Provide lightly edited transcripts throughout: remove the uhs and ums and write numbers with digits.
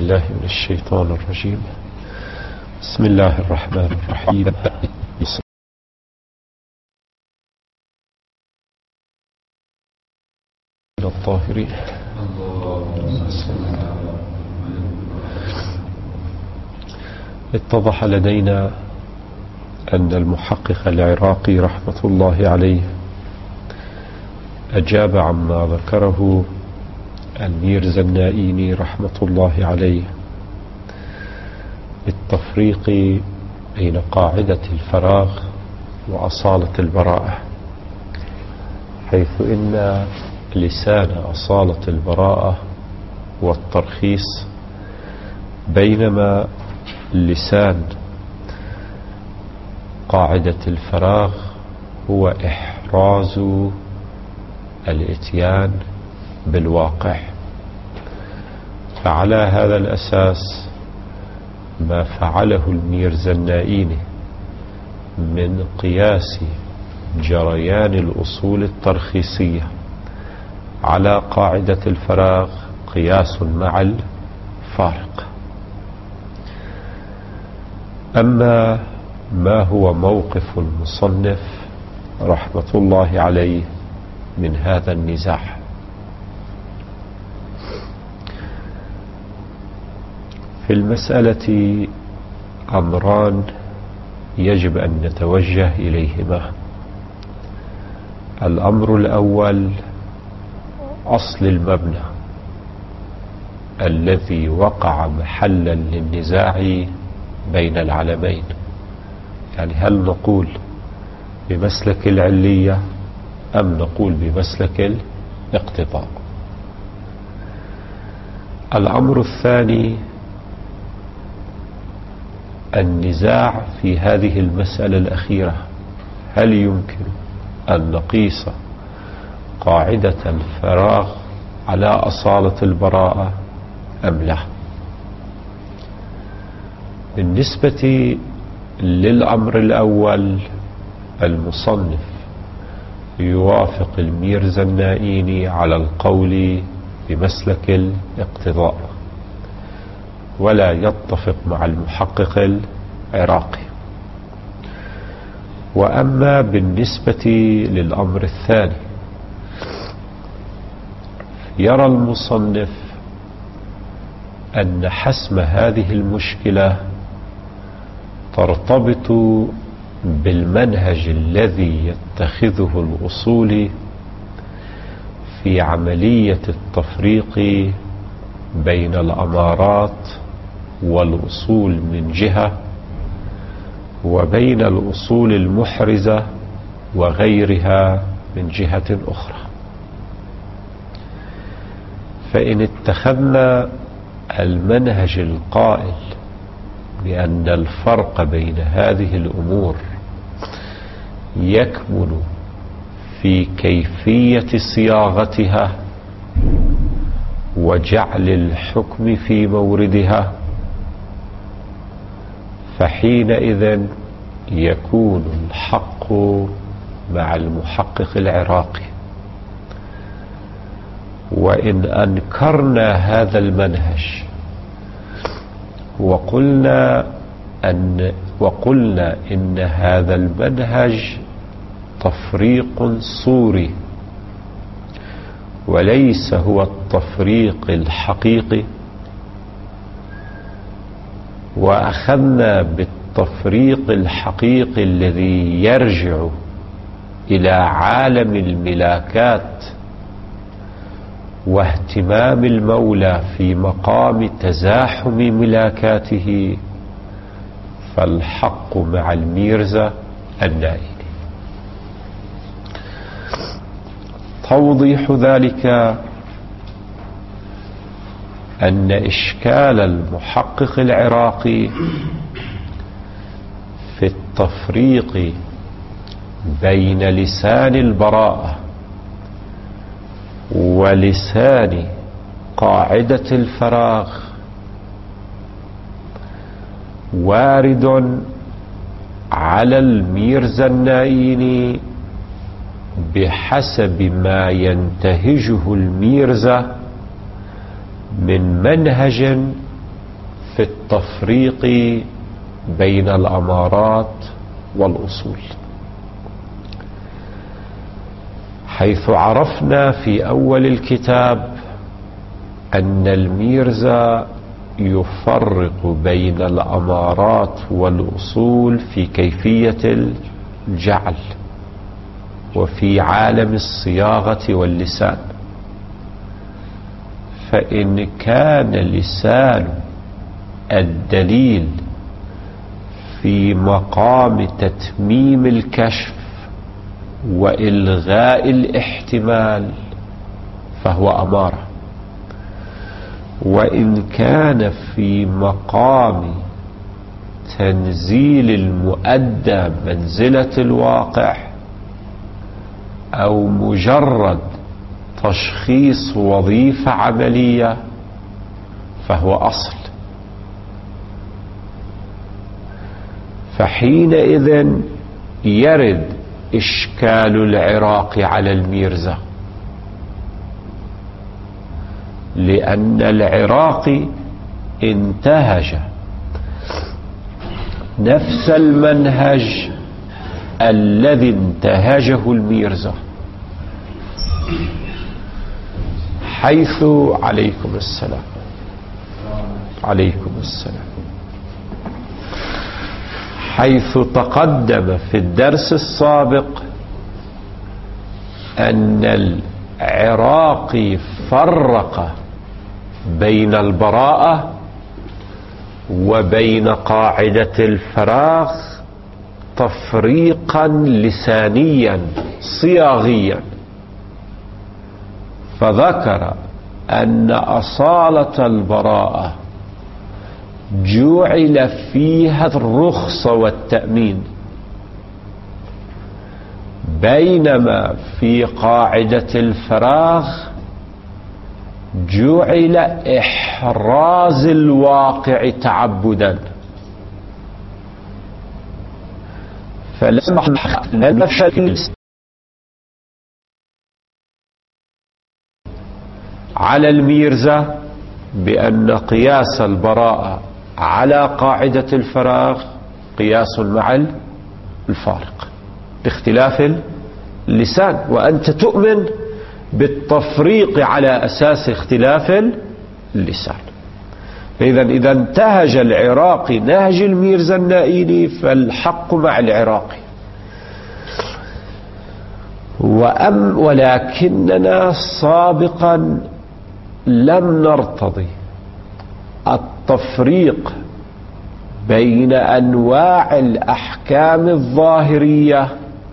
بالله من الشيطان الرجيم. بسم الله الرحمن الرحيم. الطاهرين. اتضح لدينا أن المحقق العراقي رحمة الله عليه أجاب عما ذكره الميرزا النائيني رحمة الله عليه بالتفريق بين قاعدة الفراغ وأصالة البراءة، حيث إن لسان أصالة البراءة هو الترخيص، بينما لسان قاعدة الفراغ هو إحراز الإتيان بالواقع. فعلى هذا الأساس ما فعله الميرزا النائيني من قياس جريان الأصول الترخيصية على قاعدة الفراغ قياس مع الفارق. أما ما هو موقف المصنف رحمة الله عليه من هذا النزاع؟ في المسألة أمران يجب أن نتوجه إليهما. الأمر الأول أصل المبنى الذي وقع محلا للنزاع بين العلمين، يعني هل نقول بمسلك العلية أم نقول بمسلك الاقتضاء؟ الأمر الثاني النزاع في هذه المسألة الأخيرة، هل يمكن أن نقيس قاعدة الفراغ على أصالة البراءة أم لا؟ بالنسبة للأمر الأول المصنف يوافق الميرزا النائيني على القول بمسلك الاقتضاء، ولا يتفق مع المحقق العراقي. وأما بالنسبة للأمر الثاني يرى المصنف أن حسم هذه المشكلة ترتبط بالمنهج الذي يتخذه الأصولي في عملية التفريق بين الأمارات والأصول من جهة، وبين الأصول المحرزة وغيرها من جهة أخرى. فإن اتخذنا المنهج القائل بأن الفرق بين هذه الأمور يكمن في كيفية صياغتها وجعل الحكم في موردها، فحينئذ يكون الحق مع المحقق العراقي. وإن أنكرنا هذا المنهج وقلنا إن هذا المنهج تفريق صوري وليس هو التفريق الحقيقي، وأخذنا بالتفريق الحقيقي الذي يرجع إلى عالم الملاكات واهتمام المولى في مقام تزاحم ملاكاته، فالحق مع الميرزا النائيني. توضيح ذلك أن إشكال المحقق العراقي في التفريق بين لسان البراءة ولسان قاعدة الفراغ وارد على الميرزا النائيني بحسب ما ينتهجه الميرزا من منهج في التفريق بين الأمارات والأصول، حيث عرفنا في أول الكتاب أن الميرزا يفرق بين الأمارات والأصول في كيفية الجعل وفي عالم الصياغة واللسان. فإن كان لسان الدليل في مقام تتميم الكشف وإلغاء الاحتمال فهو أمارة، وإن كان في مقام تنزيل المؤدى منزلة الواقع أو مجرد تشخيص وظيفة عملية فهو أصل. فحينئذ يرد إشكال العراق على الميرزا، لأن العراقي انتهج نفس المنهج الذي انتهجه الميرزا، حيث عليكم السلام حيث تقدم في الدرس السابق أن العراقي فرق بين البراءة وبين قاعدة الفراغ تفريقا لسانيا صياغيا، فذكر أن أصالة البراءة جعل فيها الرخصة والتأمين، بينما في قاعدة الفراغ جعل إحراز الواقع تعبدا. فلما نفشل على الميرزا بأن قياس البراءة على قاعدة الفراغ قياس مع الفارق باختلاف اللسان، وأنت تؤمن بالتفريق على أساس اختلاف اللسان. إذا انتهج العراقي نهج الميرزا النائيني فالحق مع العراقي. ولكننا سابقا لم نرتضي التفريق بين أنواع الأحكام الظاهرية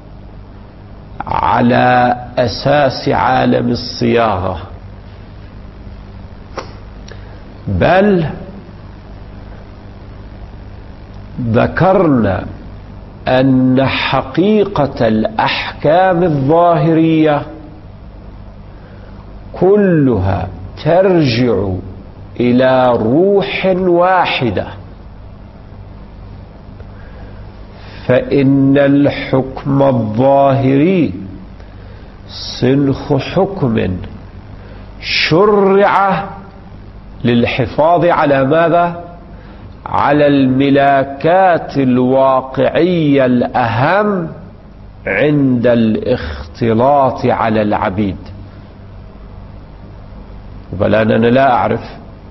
على أساس عالم الصياغة، بل ذكرنا أن حقيقة الأحكام الظاهرية كلها ترجع إلى روح واحدة، فإن الحكم الظاهري سنخ حكم شرع للحفاظ على ماذا؟ على الملاكات الواقعية الأهم عند الاختلاط على العبيد. بل أنا لا أعرف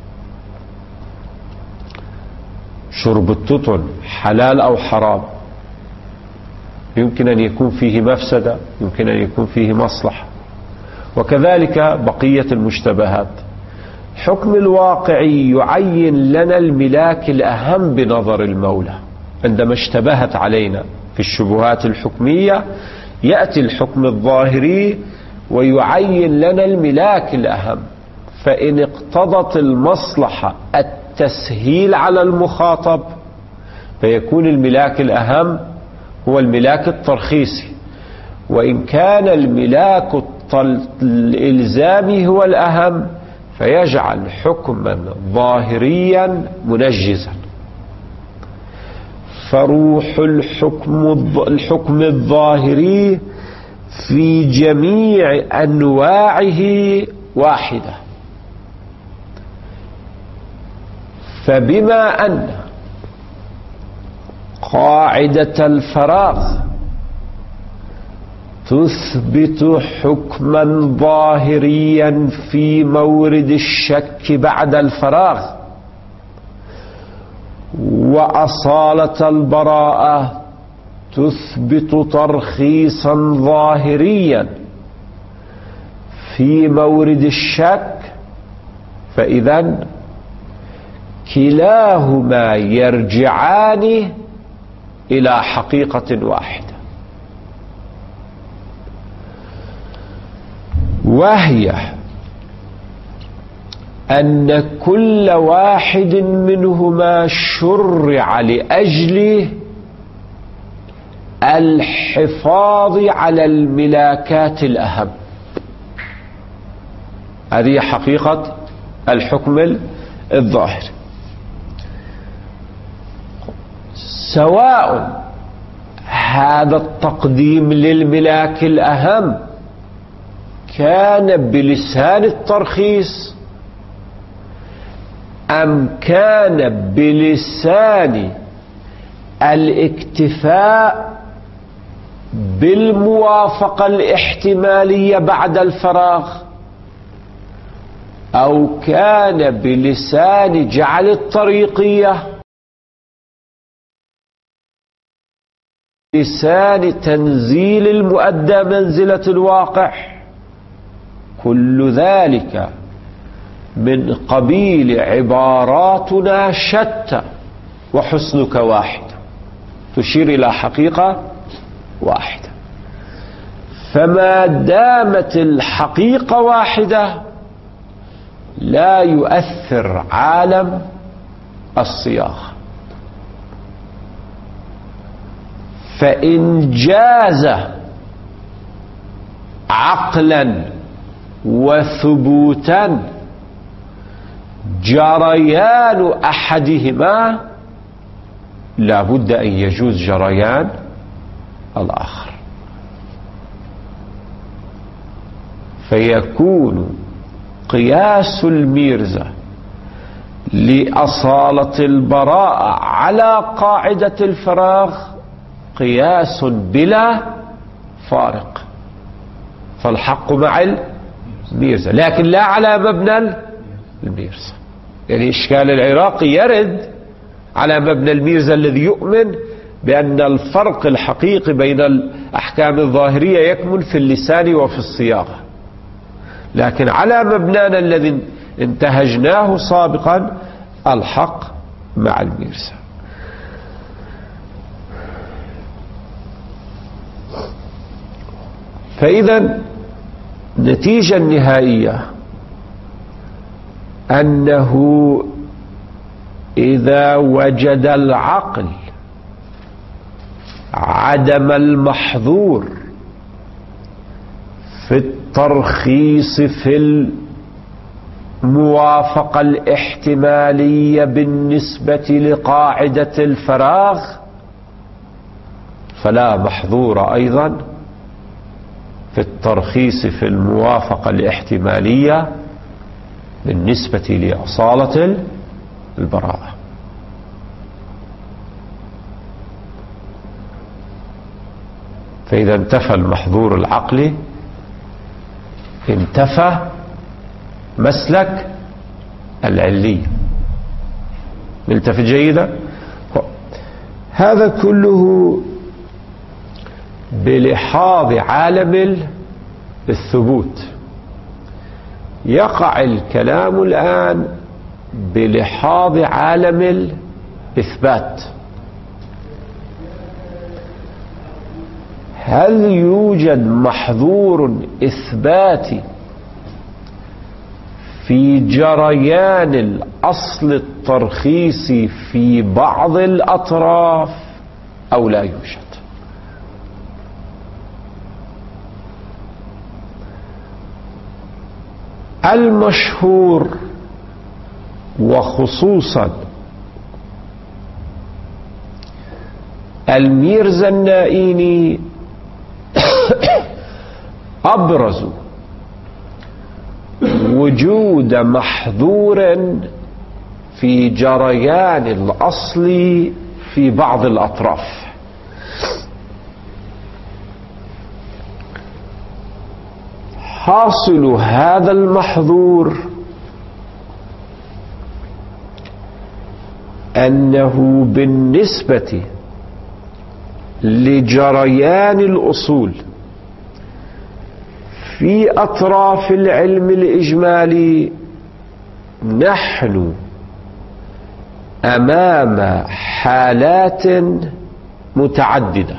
شرب التطن حلال أو حرام، يمكن أن يكون فيه مفسدة، يمكن أن يكون فيه مصلحة، وكذلك بقية المشتبهات. حكم الواقعي يعين لنا الملاك الأهم بنظر المولى. عندما اشتبهت علينا في الشبهات الحكمية يأتي الحكم الظاهري ويعين لنا الملاك الأهم، فإن اقتضت المصلحة التسهيل على المخاطب فيكون الملاك الأهم هو الملاك الترخيصي، وإن كان الملاك الإلزامي هو الأهم فيجعل حكما ظاهريا منجزا. فروح الحكم الظاهري في جميع أنواعه واحدة، فبما أن قاعدة الفراغ تثبت حكما ظاهريا في مورد الشك بعد الفراغ، وأصالة البراءة تثبت ترخيصا ظاهريا في مورد الشك، فإذا كلاهما يرجعان إلى حقيقة واحدة، وهي أن كل واحد منهما شرع لأجل الحفاظ على الملاكات الأهم. هذه حقيقة الحكم الظاهر، سواء هذا التقديم للملاك الأهم كان بلسان الترخيص أم كان بلسان الاكتفاء بالموافقة الاحتمالية بعد الفراغ، أو كان بلسان جعل الطريقية، لسان تنزيل المؤدى منزلة الواقع، كل ذلك من قبيل عباراتنا شتى وحسنك واحد، تشير إلى حقيقة واحدة. فما دامت الحقيقة واحدة لا يؤثر عالم الصياغة، فإن جاز عقلا وثبوتا جريان أحدهما لا بد أن يجوز جريان الآخر، فيكون قياس الميرزا لأصالة البراءة على قاعدة الفراغ قياس بلا فارق، فالحق مع الميرزا لكن لا على مبنى الميرزا. يعني إشكال العراقي يرد على مبنى الميرزا الذي يؤمن بأن الفرق الحقيقي بين الأحكام الظاهرية يكمن في اللسان وفي الصياغة، لكن على مبنانا الذي انتهجناه سابقا الحق مع الميرزا. فإذا النتيجة النهائية أنه إذا وجد العقل عدم المحظور في الترخيص في الموافقة الاحتمالية بالنسبة لقاعدة الفراغ، فلا محظور أيضا في الترخيص في الموافقة الاحتمالية بالنسبة لأصالة البراءة. فإذا انتفى المحظور العقلي انتفى مسلك العلية. نلتفت جيدا. هذا كله بلحاظ عالم الثبوت. يقع الكلام الآن بلحاظ عالم الإثبات. هل يوجد محظور إثباتي في جريان الأصل الترخيصي في بعض الأطراف أو لا يوجد؟ المشهور وخصوصا الميرزا النائيني أبرزوا وجود محظور في جريان الأصل في بعض الأطراف. حاصل هذا المحظور أنه بالنسبة لجريان الأصول في أطراف العلم الإجمالي نحن أمام حالات متعددة.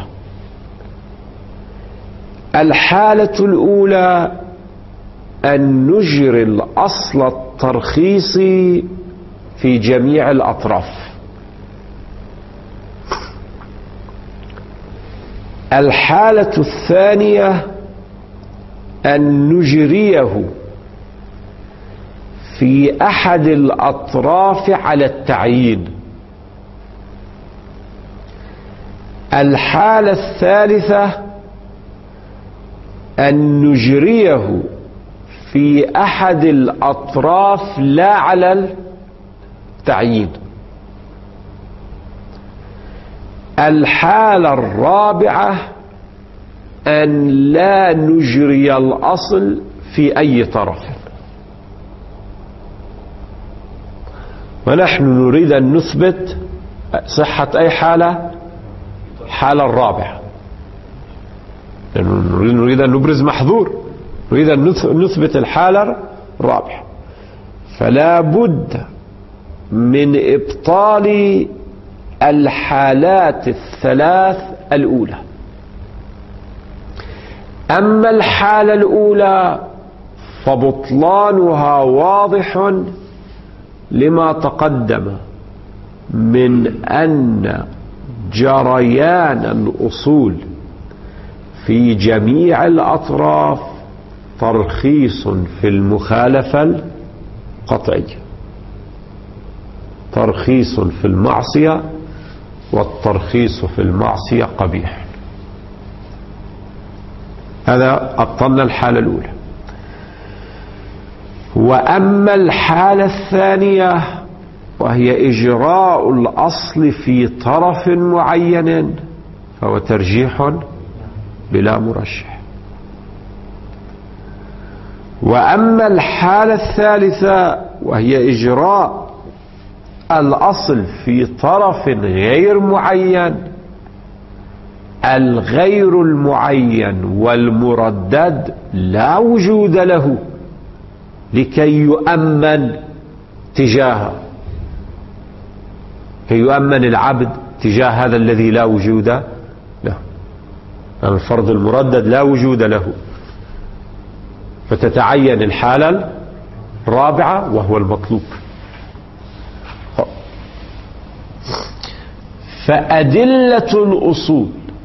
الحالة الأولى أن نجري الأصل الترخيصي في جميع الأطراف. الحالة الثانية أن نجريه في أحد الأطراف على التعيين. الحالة الثالثة أن نجريه في أحد الأطراف لا على التعيين. الحالة الرابعة أن لا نجري الأصل في أي طرف. ونحن نريد أن نثبت صحة أي حالة؟ الحالة الرابعة، لأنه نريد أن نبرز محظور، نريد أن نثبت الحالة الرابعة. فلا بد من إبطال الحالات الثلاث الأولى. أما الحالة الأولى فبطلانها واضح لما تقدم من أن جريان الأصول في جميع الأطراف ترخيص في المخالفة القطعية، ترخيص في المعصية، والترخيص في المعصية قبيح. هذا أبطلنا الحالة الأولى. وأما الحالة الثانية وهي إجراء الأصل في طرف معين فهو ترجيح بلا مرشح. وأما الحالة الثالثة وهي إجراء الأصل في طرف غير معين، الغير المعين والمردد لا وجود له لكي يؤمن تجاهه، كي يؤمن العبد تجاه هذا الذي لا وجود له. الفرض المردد لا وجود له، فتتعين الحالة الرابعة وهو المطلوب. فأدلة الأصول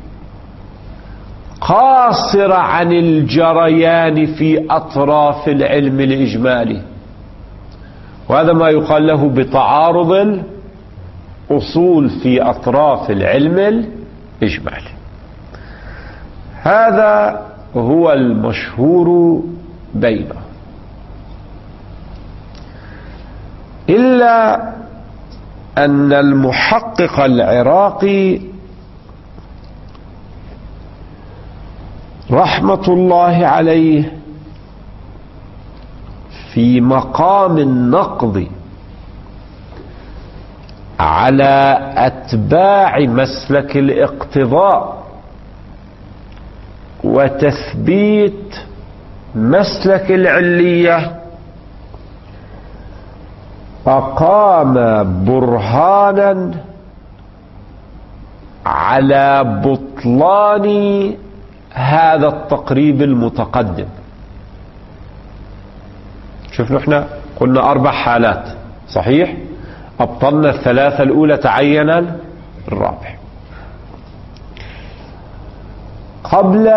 قاصرة عن الجريان في أطراف العلم الإجمالي، وهذا ما يقال له بتعارض الأصول في أطراف العلم الإجمالي. هذا هو المشهور بينه، إلا أن المحقق العراقي رحمة الله عليه في مقام النقد على أتباع مسلك الاقتضاء وتثبيت مسلك العلية أقام برهانا على بطلان هذا التقريب المتقدم. شوف نحن قلنا 4 حالات صحيح، أبطلنا الثلاثة الأولى، تعينا الرابع. قبل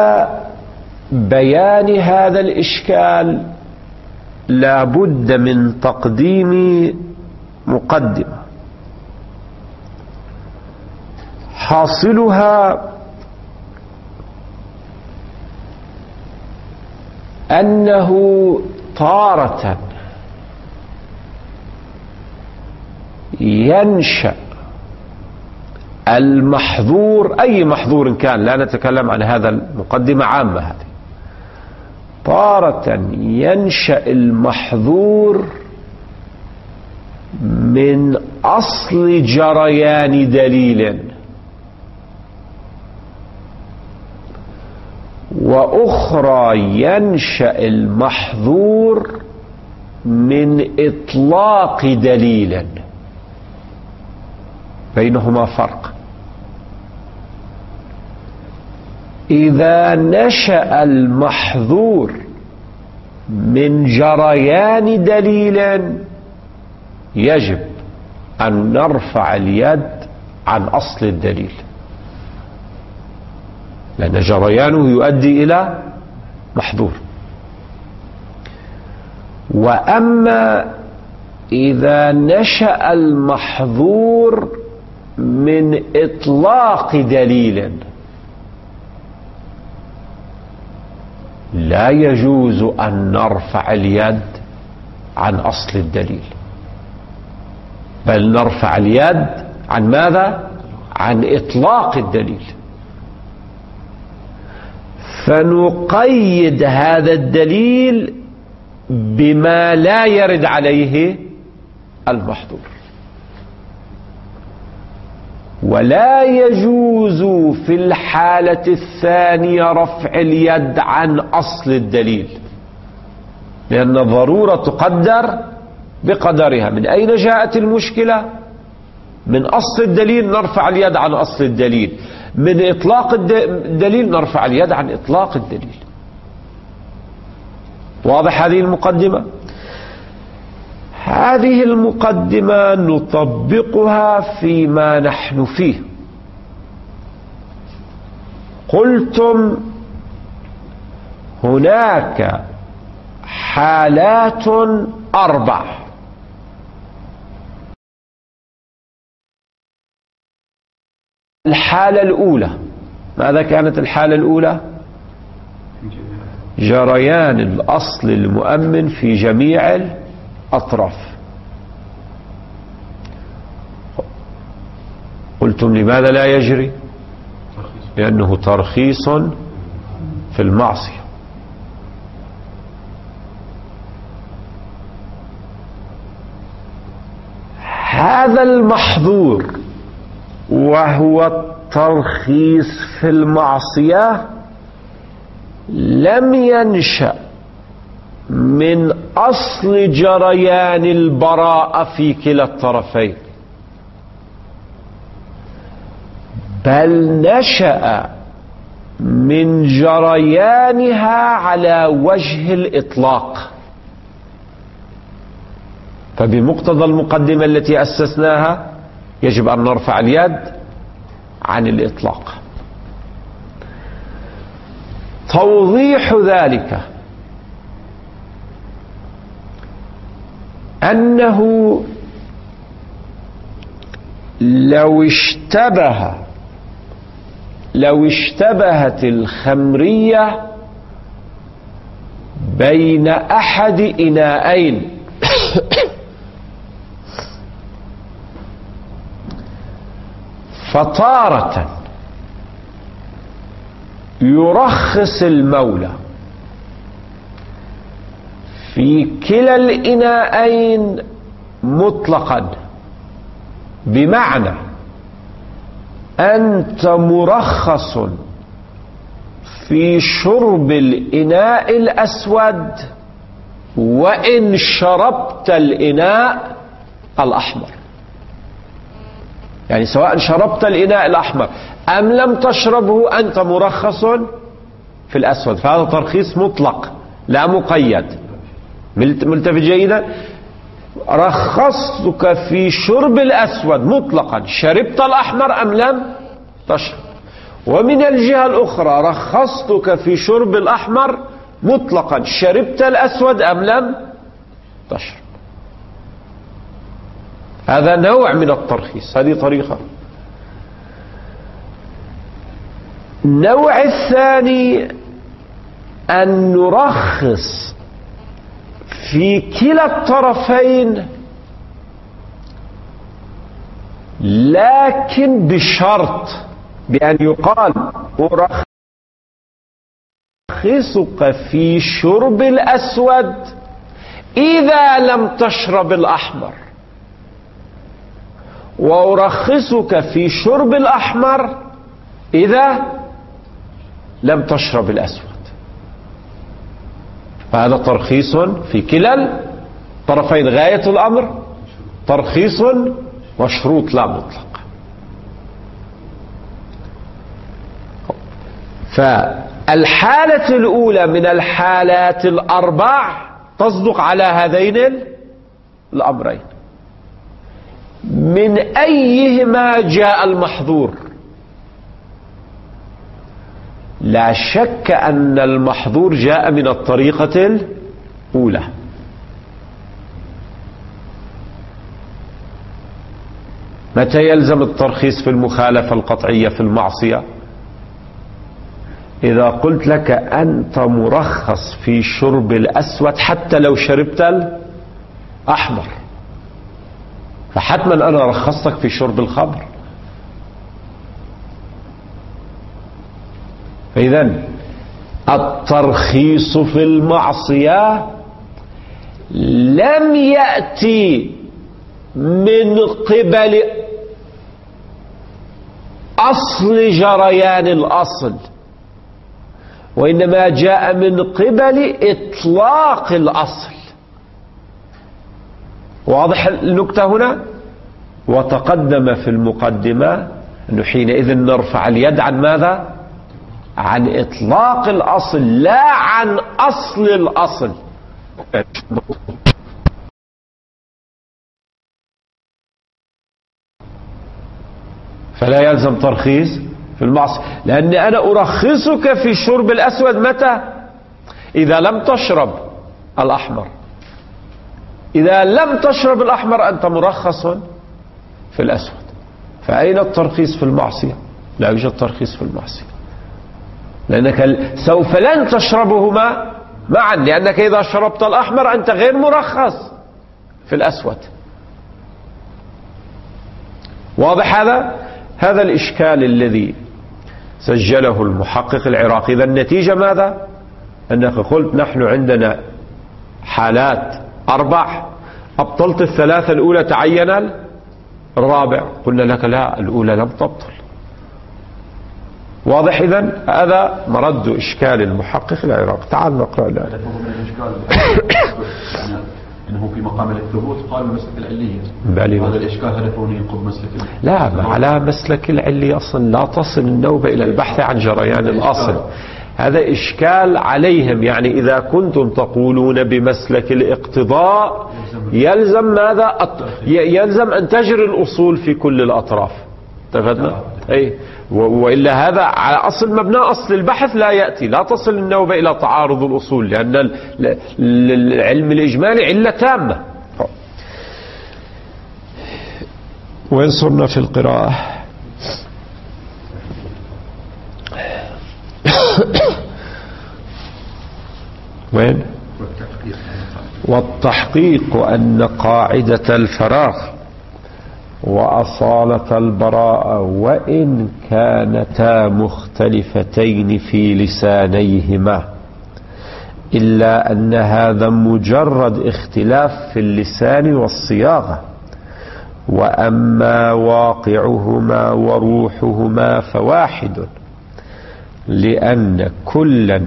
بيان هذا الإشكال لا بد من تقديم مقدمة حاصلها أنه تارة ينشأ المحظور، أي محظور كان، لا نتكلم عن هذا، المقدمة عامة هذه، تارة ينشأ المحظور من أصل جريان دليل، وأخرى ينشأ المحظور من إطلاق دليل، بينهما فرق. إذا نشأ المحظور من جريان دليل يجب أن نرفع اليد عن أصل الدليل، لأن جريانه يؤدي إلى محظور. وأما إذا نشأ المحظور من إطلاق دليل لا يجوز أن نرفع اليد عن أصل الدليل، بل نرفع اليد عن ماذا؟ عن إطلاق الدليل، فنقيد هذا الدليل بما لا يرد عليه المحظور. ولا يجوز في الحالة الثانية رفع اليد عن أصل الدليل، لأن الضرورة تقدر بقدرها. من أين جاءت المشكلة؟ من أصل الدليل نرفع اليد عن أصل الدليل، من إطلاق الدليل نرفع اليد عن إطلاق الدليل. واضح هذه المقدمة؟ هذه المقدمة نطبقها فيما نحن فيه. قلتم هناك حالات 4. الحالة الأولى، ماذا كانت الحالة الأولى؟ جريان الأصل المؤمن في جميع الأطراف. قلتم لماذا لا يجري؟ لأنه ترخيص في المعصية. هذا المحظور وهو الترخيص في المعصية لم ينشأ من أصل جريان البراءة في كلا الطرفين، بل نشأ من جريانها على وجه الإطلاق. فبمقتضى المقدمة التي أسسناها يجب أن نرفع اليد عن الإطلاق. توضيح ذلك أنه لو اشتبهت الخمرية بين أحد إناءين فتارة يرخص المولى في كلا الإناءين مطلقا، بمعنى أنت مرخص في شرب الإناء الأسود وإن شربت الإناء الأحمر، يعني سواء شربت الإناء الأحمر أم لم تشربه أنت مرخص في الأسود. فهذا ترخيص مطلق لا مقيد. ملتفت جيدا؟ رخصتك في شرب الأسود مطلقا، شربت الأحمر أم لم تشرب. ومن الجهة الأخرى رخصتك في شرب الأحمر مطلقا، شربت الأسود أم لم تشرب. هذا نوع من الترخيص، هذه طريقة. النوع الثاني أن نرخص في كلا الطرفين لكن بشرط بأن يقال أرخصك في شرب الأسود إذا لم تشرب الأحمر، وأرخصك في شرب الأحمر إذا لم تشرب الأسود. فهذا ترخيص في كلا طرفين، غاية الأمر ترخيص وشروط لا مطلق. فالحالة الأولى من الحالات الأربع تصدق على هذين الأمرين، من أيهما جاء المحظور. لا شك أن المحظور جاء من الطريقة الأولى. متى يلزم الترخيص في المخالفة القطعية في المعصية؟ إذا قلت لك أنت مرخص في شرب الأسود حتى لو شربت الأحمر، فحتما أنا رخصتك في شرب الخمر. فإذن الترخيص في المعصية لم يأتي من قبل أصل جريان الأصل، وإنما جاء من قبل إطلاق الأصل. واضح النكتة هنا؟ وتقدم في المقدمة أنه حينئذ نرفع اليد عن ماذا؟ عن إطلاق الأصل لا عن أصل الأصل. فلا يلزم ترخيص في المعصية، لأن أنا أرخصك في شرب الأسود متى؟ إذا لم تشرب الأحمر. إذا لم تشرب الأحمر أنت مرخص في الأسود. فأين الترخيص في المعصية؟ لا يوجد ترخيص في المعصية، لأنك سوف لن تشربهما معا، لأنك إذا شربت الأحمر أنت غير مرخص في الأسود. واضح هذا؟ هذا الإشكال الذي سجله المحقق العراقي. إذا النتيجة ماذا؟ أنك قلت نحن عندنا حالات أربع، أبطلت الثلاثة الأولى تعين الرابع. قلنا لك لا، الأولى لم تبطل. واضح؟ إذن هذا مرد إشكال المحقق العراقي. تعال نقرأ الآن. انه في مقام الثبوت قال مسلك العلية، هذا الاشكال هدفه ينقض مسلك لا، على مسلك العلي اصلا لا تصل النوبة الى البحث عن جريان الاصل. هذا اشكال عليهم. يعني اذا كنتم تقولون بمسلك الاقتضاء يلزم ماذا؟ يلزم ان تجري الاصول في كل الاطراف. اتفقنا؟ اي، والا هذا على اصل مبنى اصل البحث لا ياتي، لا تصل النوبة الى تعارض الاصول، لان العلم الاجمالي علة تامة. وين صرنا في القراءة؟ وين؟ والتحقيق أن قاعدة الفراغ وأصالة البراءة وإن كانتا مختلفتين في لسانيهما، إلا أن هذا مجرد اختلاف في اللسان والصياغة، وأما واقعهما وروحهما فواحد، لأن كلا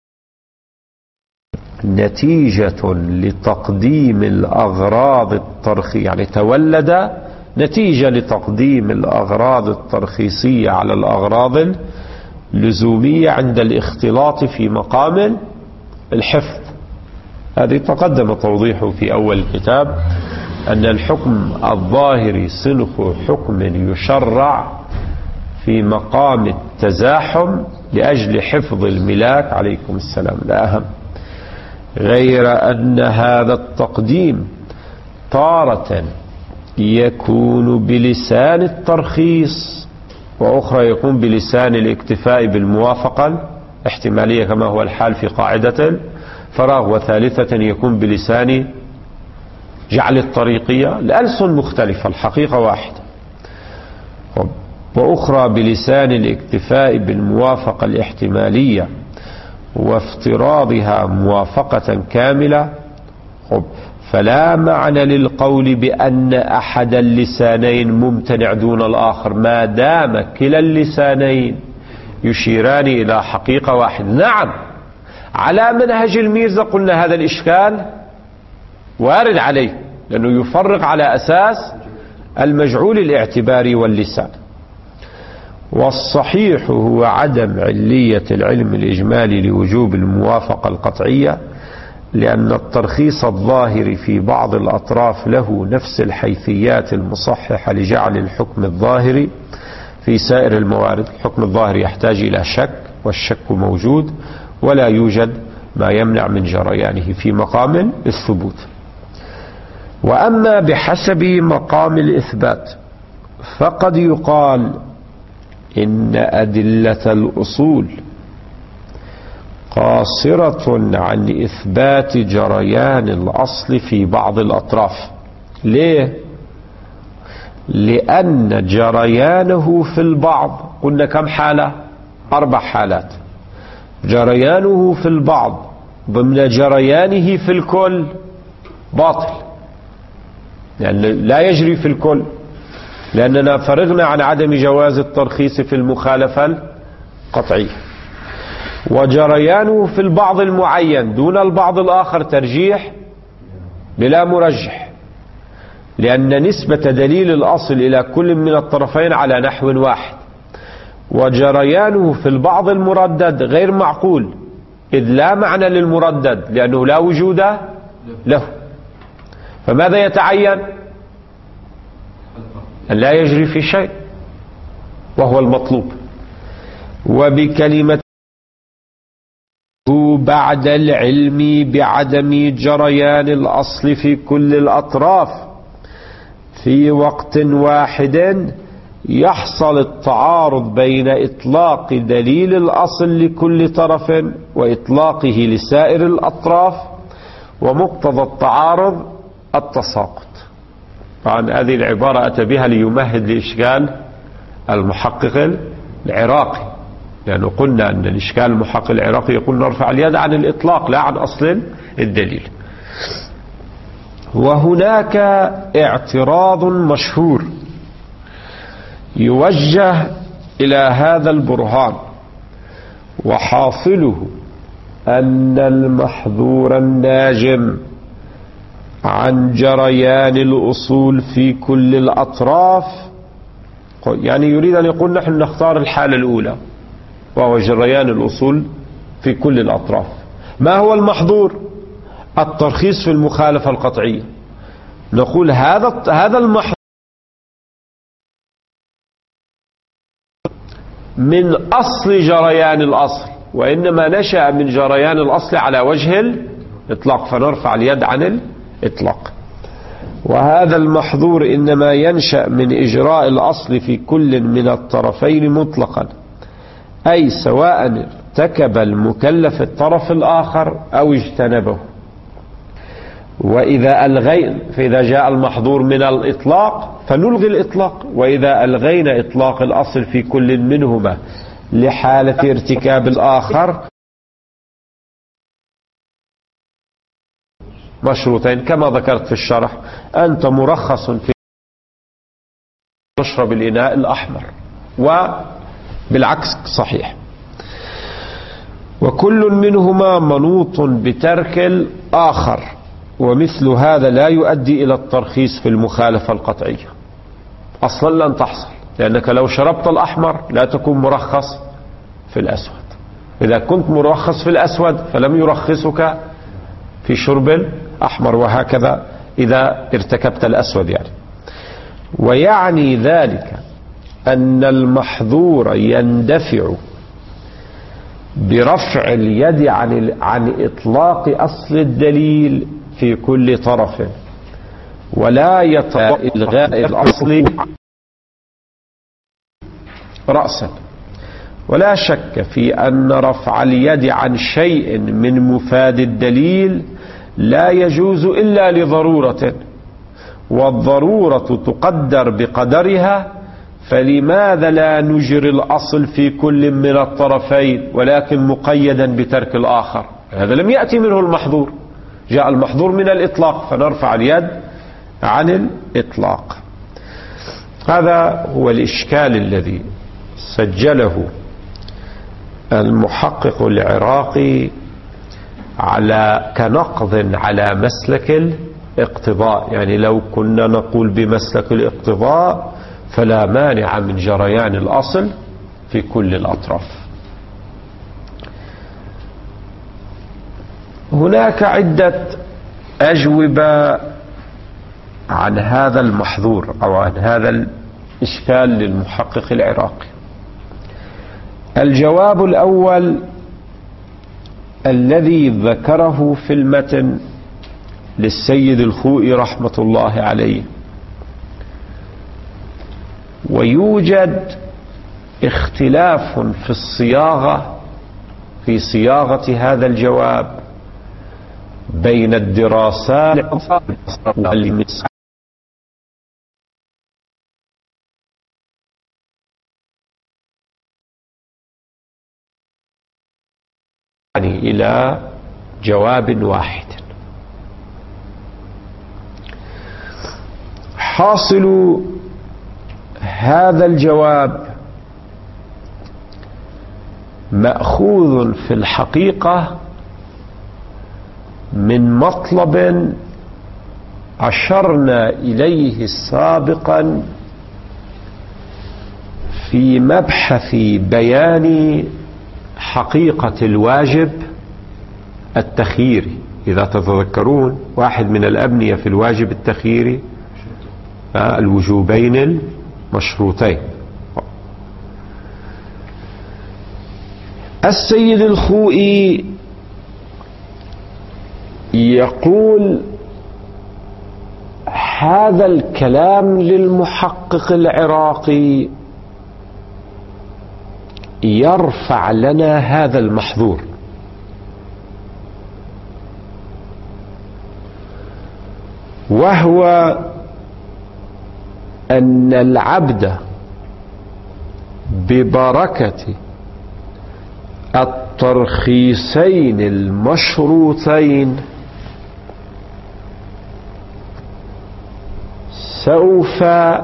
نتيجة لتقديم الأغراض الترخيصية، يعني تولد نتيجة لتقديم الأغراض الترخيصية على الأغراض اللزومية عند الاختلاط في مقام الحفظ. هذه تقدم توضيحه في أول الكتاب، أن الحكم الظاهري صنف حكم يشرع في مقام التزاحم لأجل حفظ الملاك، عليكم السلام، لا أهم، غير أن هذا التقديم تارة يكون بلسان الترخيص، وأخرى يكون بلسان الاكتفاء بالموافقة الاحتمالية كما هو الحال في قاعدة الفراغ، وثالثة يكون بلسان جعل الطريقية. الألسن مختلفة، الحقيقة واحدة. وأخرى بلسان الاكتفاء بالموافقة الاحتمالية وافتراضها موافقة كاملة، فلا معنى للقول بأن أحد اللسانين ممتنع دون الآخر ما دام كلا اللسانين يشيران إلى حقيقة واحدة. نعم، على منهج الميرزا قلنا هذا الإشكال وارد عليه، لأنه يفرق على أساس المجعول الاعتباري واللسان. والصحيح هو عدم علية العلم الإجمالي لوجوب الموافقة القطعية، لأن الترخيص الظاهر في بعض الأطراف له نفس الحيثيات المصححة لجعل الحكم الظاهر في سائر الموارد. الحكم الظاهر يحتاج إلى شك، والشك موجود، ولا يوجد ما يمنع من جريانه في مقام الثبوت. وأما بحسب مقام الإثبات فقد يقال إن أدلة الأصول قاصرة عن إثبات جريان الأصل في بعض الأطراف. ليه؟ لأن جريانه في البعض، قلنا كم حالة؟ 4 حالات. جريانه في البعض ضمن جريانه في الكل باطل، لأن لا يجري في الكل، لأننا فرغنا عن عدم جواز الترخيص في المخالفة القطعية. وجريانه في البعض المعين دون البعض الآخر ترجيح بلا مرجح، لأن نسبة دليل الأصل إلى كل من الطرفين على نحو واحد. وجريانه في البعض المردد غير معقول، إذ لا معنى للمردد لأنه لا وجود له. فماذا يتعين؟ أن لا يجري في شيء، وهو المطلوب. وبكلمة بعد العلم بعدم جريان الأصل في كل الأطراف في وقت واحد يحصل التعارض بين إطلاق دليل الأصل لكل طرف وإطلاقه لسائر الأطراف، ومقتضى التعارض التساقط. طبعا هذه العبارة أتى بها ليمهد لإشكال المحقق العراقي، لأنه قلنا أن الإشكال المحقق العراقي يقول نرفع اليد عن الإطلاق لا عن أصل الدليل. وهناك اعتراض مشهور يوجه إلى هذا البرهان، وحاصله أن المحظور الناجم عن جريان الأصول في كل الأطراف، يعني يريد أن يقول نحن نختار الحالة الأولى وهو جريان الأصول في كل الأطراف. ما هو المحظور؟ الترخيص في المخالفة القطعية. نقول هذا المحظور من أصل جريان الأصل، وإنما نشأ من جريان الأصل على وجه الإطلاق، فنرفع اليد عن الإطلاق. وهذا المحظور إنما ينشأ من إجراء الأصل في كل من الطرفين مطلقا، أي سواء ارتكب المكلف الطرف الآخر أو اجتنبه. فإذا جاء المحظور من الإطلاق فنلغي الإطلاق، وإذا ألغينا إطلاق الأصل في كل منهما لحالة ارتكاب الآخر مشروطين كما ذكرت في الشرح. أنت مرخص في تشرب الإناء الأحمر، وبالعكس صحيح. وكل منهما منوط بترك الآخر، ومثل هذا لا يؤدي إلى الترخيص في المخالفة القطعية. أصلا لن تحصل، لأنك لو شربت الأحمر لا تكون مرخص في الأسود. إذا كنت مرخص في الأسود فلم يرخصك في شرب الأحمر، وهكذا إذا ارتكبت الأسود يعني. ويعني ذلك أن المحظور يندفع برفع اليد عن إطلاق أصل الدليل في كل طرف، ولا يطلق إلغاء الأصل رأسا. ولا شك في أن رفع اليد عن شيء من مفاد الدليل لا يجوز إلا لضرورة، والضرورة تقدر بقدرها، فلماذا لا نجري الأصل في كل من الطرفين ولكن مقيدا بترك الآخر؟ هذا لم يأتي منه المحظور، جاء المحظور من الإطلاق، فنرفع اليد عن الإطلاق. هذا هو الإشكال الذي سجله المحقق العراقي كنقض على مسلك الاقتضاء. يعني لو كنا نقول بمسلك الاقتضاء فلا مانع من جريان الأصل في كل الأطراف. هناك عدة أجوبة عن هذا المحظور أو عن هذا الإشكال للمحقق العراقي. الجواب الأول الذي ذكره في المتن للسيد الخوئي رحمة الله عليه، ويوجد اختلاف في الصياغة، في صياغة هذا الجواب بين الدراسات يعني إلى جواب واحد. حاصل هذا الجواب مأخوذ في الحقيقة من مطلب أشرنا إليه سابقا في مبحث بيان حقيقة الواجب التخييري. إذا تتذكرون واحد من الأبنية في الواجب التخييري الوجوبين المشروطين. السيد الخوئي يقول هذا الكلام للمحقق العراقي يرفع لنا هذا المحظور، وهو أن العبد ببركة الترخيصين المشروطين سوف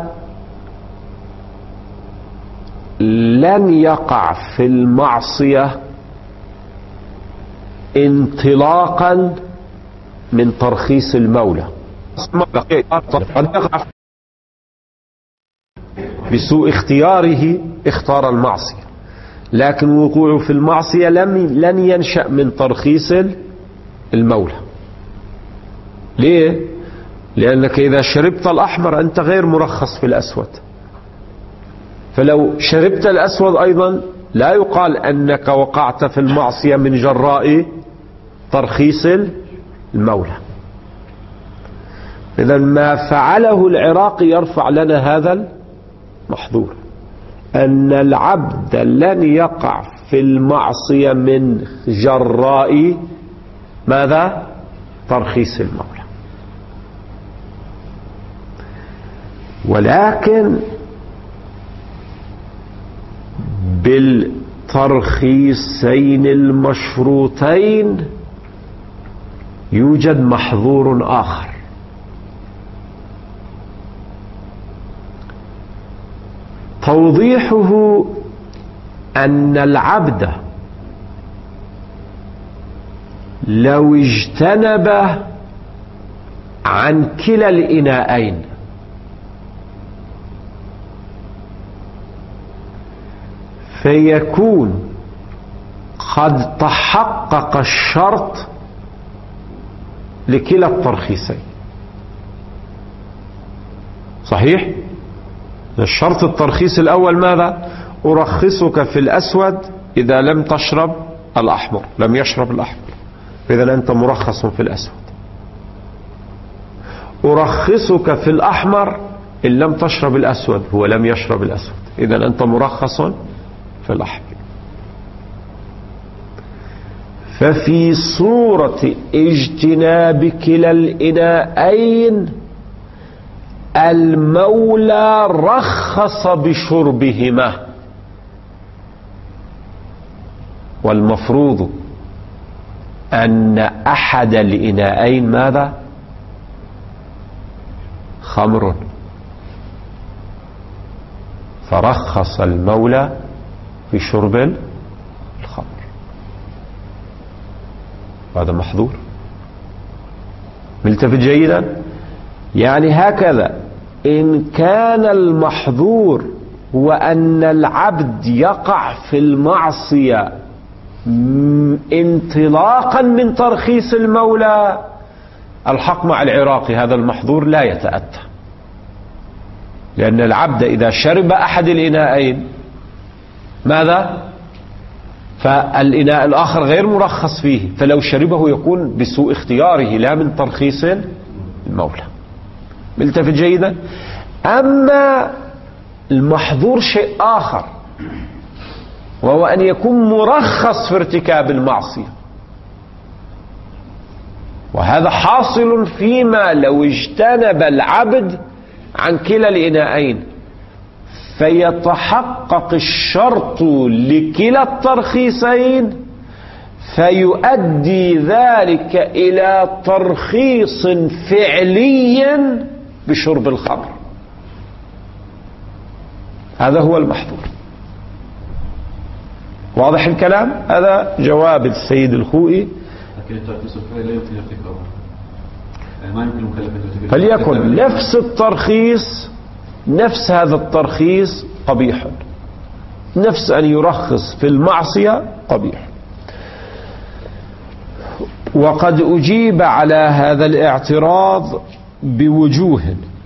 لن يقع في المعصية انطلاقا من ترخيص المولى، بسوء اختياره اختار المعصية، لكن وقوعه في المعصية لن ينشأ من ترخيص المولى. ليه؟ لأنك إذا شربت الأحمر أنت غير مرخص في الأسود، فلو شربت الأسود أيضا لا يقال أنك وقعت في المعصية من جراء ترخيص المولى. إذا ما فعله العراقي يرفع لنا هذا المحظور، أن العبد لن يقع في المعصية من جراء ماذا؟ ترخيص المولى. ولكن بالترخيصين المشروطين يوجد محظور آخر، توضيحه أن العبد لو اجتنب عن كلا الإناءين فيكون قد تحقق الشرط لكلا الترخيصين. صحيح؟ الشرط الترخيص الأول ماذا؟ أرخصك في الأسود إذا لم تشرب الأحمر، لم يشرب الأحمر، إذا أنت مرخص في الأسود. أرخصك في الأحمر إن لم تشرب الأسود، هو لم يشرب الأسود، إذا أنت مرخص في الأحمر. ففي صورة اجتناب كلا الإناءين المولى رخص بشربهما، والمفروض أن أحد الإناءين ماذا؟ خمر، فرخص المولى بشرب الخمر، هذا محظور. ملتفت جيدا؟ يعني هكذا إن كان المحظور هو أن العبد يقع في المعصية انطلاقا من ترخيص المولى، الحق مع العراقي، هذا المحظور لا يتأتى، لأن العبد إذا شرب أحد الإناءين ماذا؟ فالإناء الآخر غير مرخص فيه، فلو شربه يكون بسوء اختياره لا من ترخيص المولى. ملتفت جيدا؟ أما المحظور شيء آخر، وهو أن يكون مرخص في ارتكاب المعصية، وهذا حاصل فيما لو اجتنب العبد عن كلا الإناءين، فيتحقق الشرط لكلا الترخيصين، فيؤدي ذلك إلى ترخيص فعلي بشرب الخمر. هذا هو المحظور. واضح الكلام؟ هذا جواب السيد الخوئي. لكن الترخيص الفعلي لا يمكن ارتكابه، يعني ما يمكن مكلفة. فليكن نفس الترخيص، نفس هذا الترخيص قبيح، نفس أن يرخص في المعصية قبيح. وقد أجيب على هذا الاعتراض بوجوه.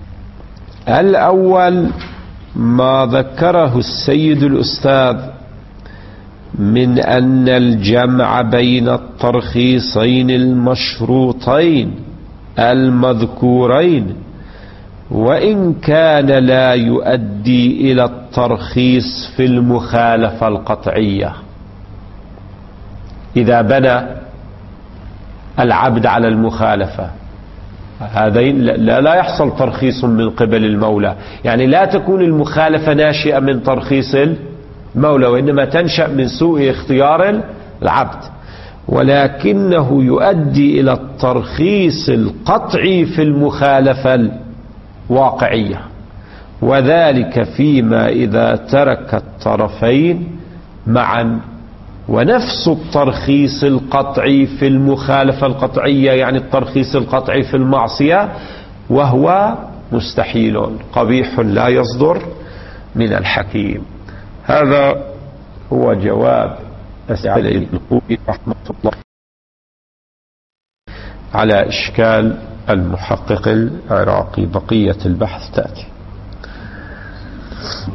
الأول ما ذكره السيد الأستاذ من أن الجمع بين الترخيصين المشروطين المذكورين وإن كان لا يؤدي إلى الترخيص في المخالفة القطعية. إذا بنى العبد على المخالفة هذين لا يحصل ترخيص من قبل المولى، يعني لا تكون المخالفة ناشئة من ترخيص المولى، وإنما تنشأ من سوء اختيار العبد، ولكنه يؤدي إلى الترخيص القطعي في المخالفة الواقعية، وذلك فيما إذا ترك الطرفين معا. ونفس الترخيص القطعي في المخالفة القطعية يعني الترخيص القطعي في المعصية، وهو مستحيل قبيح لا يصدر من الحكيم. هذا هو جواب السيد الخوئي رحمة الله على إشكال المحقق العراقي. بقية البحث تأتي.